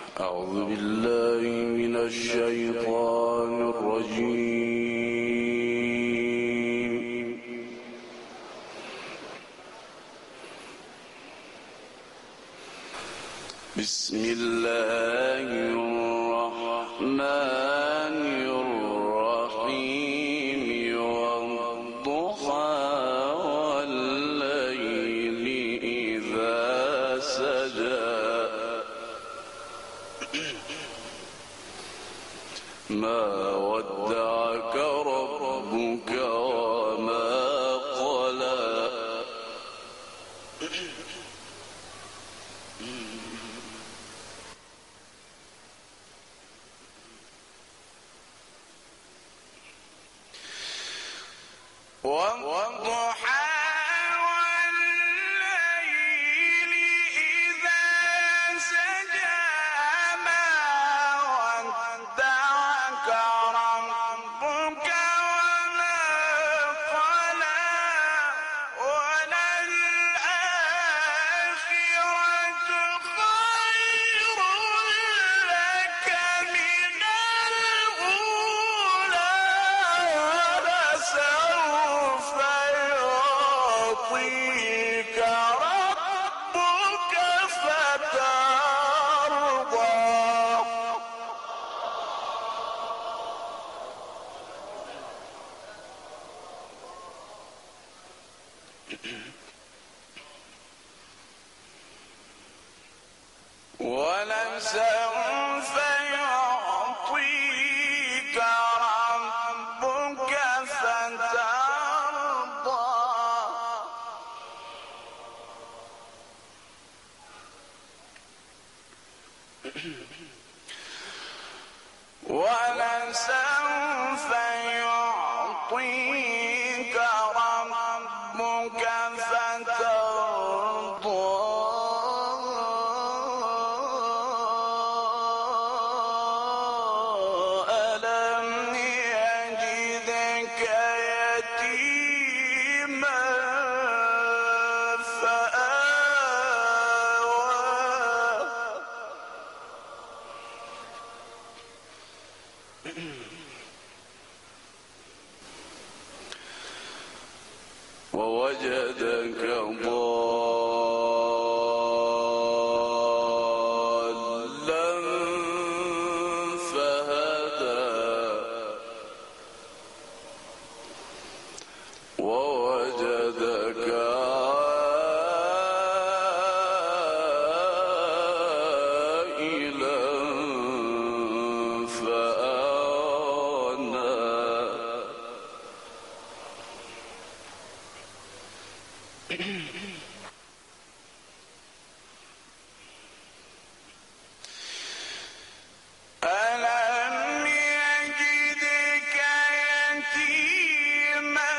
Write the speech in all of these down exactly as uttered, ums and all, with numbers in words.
أعوذ بالله من الشيطان الرجيم. بسم الله الرحمن الرحيم. والضحى والليل إذا سجى ما ودعك ربك وما قلى والضحى والليل إذا سجى ما ودعك ربك وما قلى وللآخرة خير لك من الأولى ولسوف يعطيك ربك فترضى. ولسوف يعطيك ربك فترضى. ولسوف يعطيك ربك فترضى. ألم يجدك يتيما فآوى ووجدك ضالا فهدى ووجدك عائلا فأغنى ألم يجدك يتيما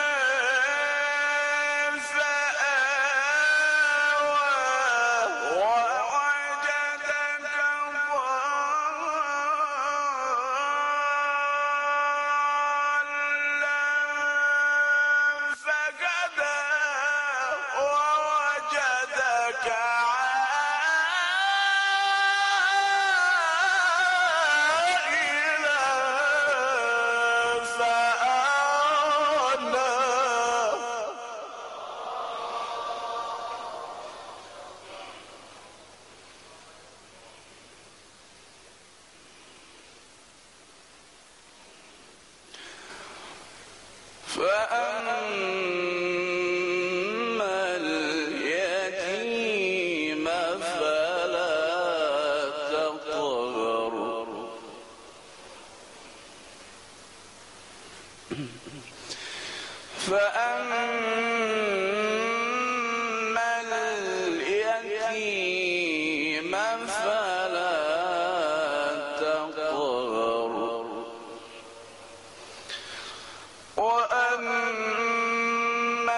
فآوى ووجدك ضالا فهدى ووجدك عائلا فأغنى فأما اليتيم فلا تقهر فأما اليتيم فلا تقهر وأما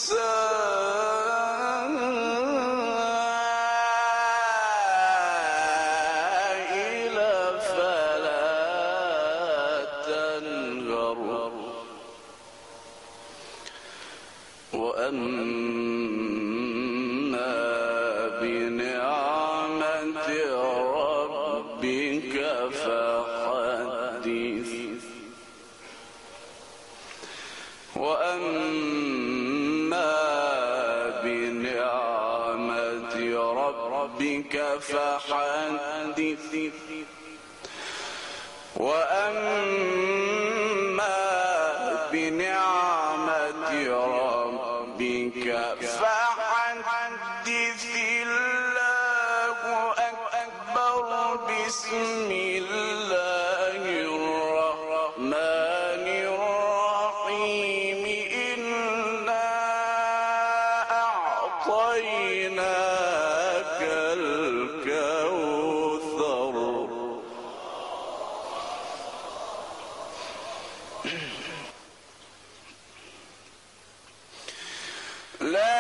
السائل فلا تنهر وأما بنعمة ربك ربك فحدث وأما بنعمة ربك فحدث وأما بنعمة ربك فحدث الله أكبر بسم الله الرحمن الرحيم إنا أعطيناك الكوثر لا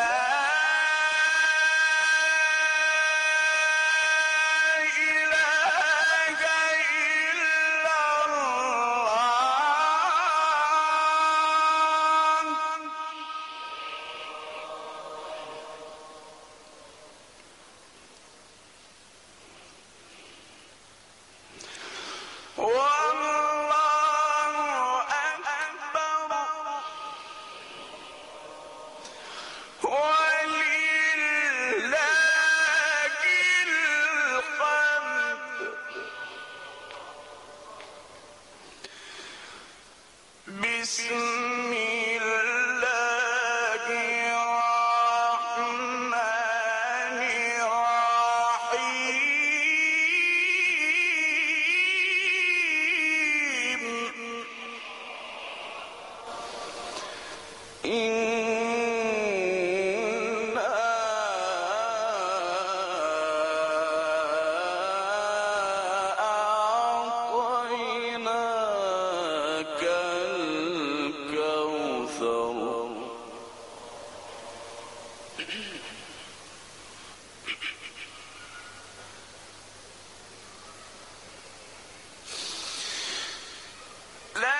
بسم الله الرحمن الرحيم إنا أعطيناك الكوثر لا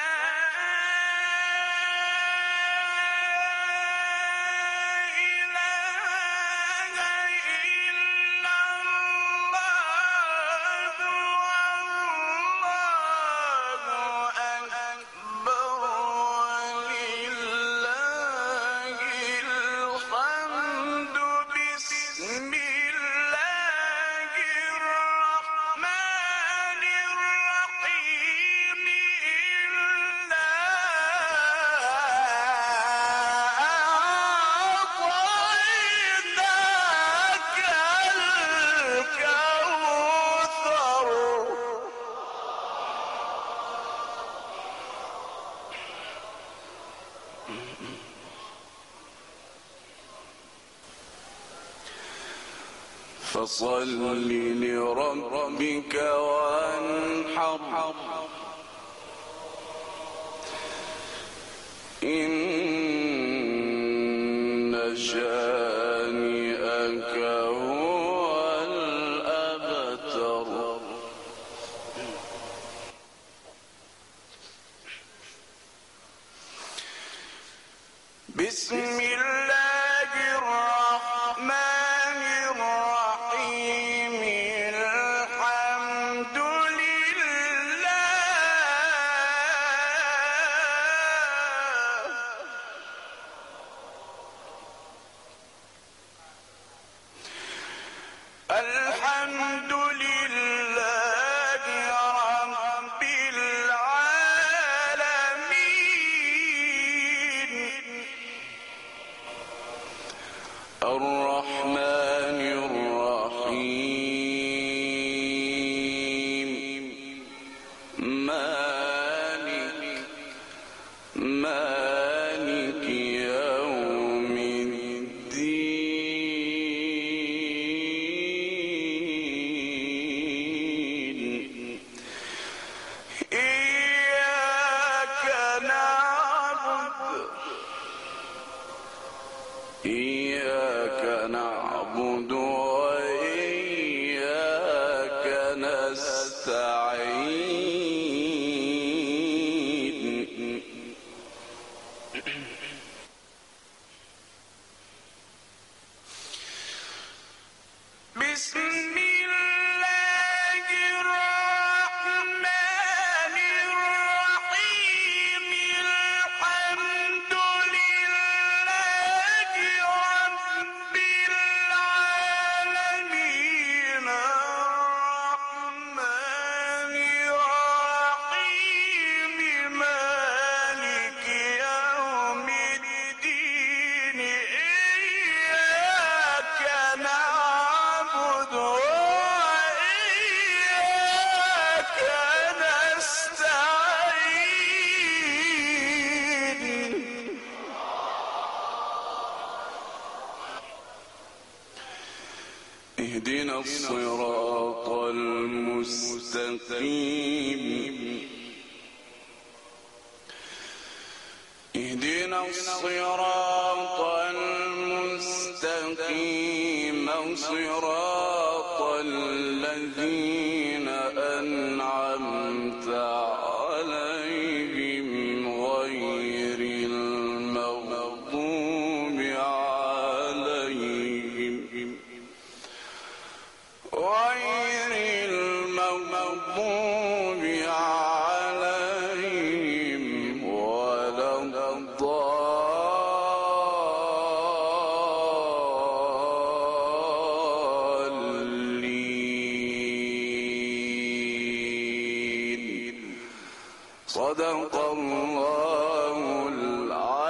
فصل لربك وانحر إن شانئك هو الأبتر بسم الله الرحمن الرحيم الحمد لله الحمد لله رب العالمين الرحمن الرحيم مالك مالك يوم الدين إياك نعبد إياك نعبد وإياك نستعين بسم الله الرحمن مستقيم اهدنا الصراط المستقيم صراط الذين أنعمت عليهم غير المغضوب عليهم غير المغضوب عليهم ولا الضالين صدق الله العظيم.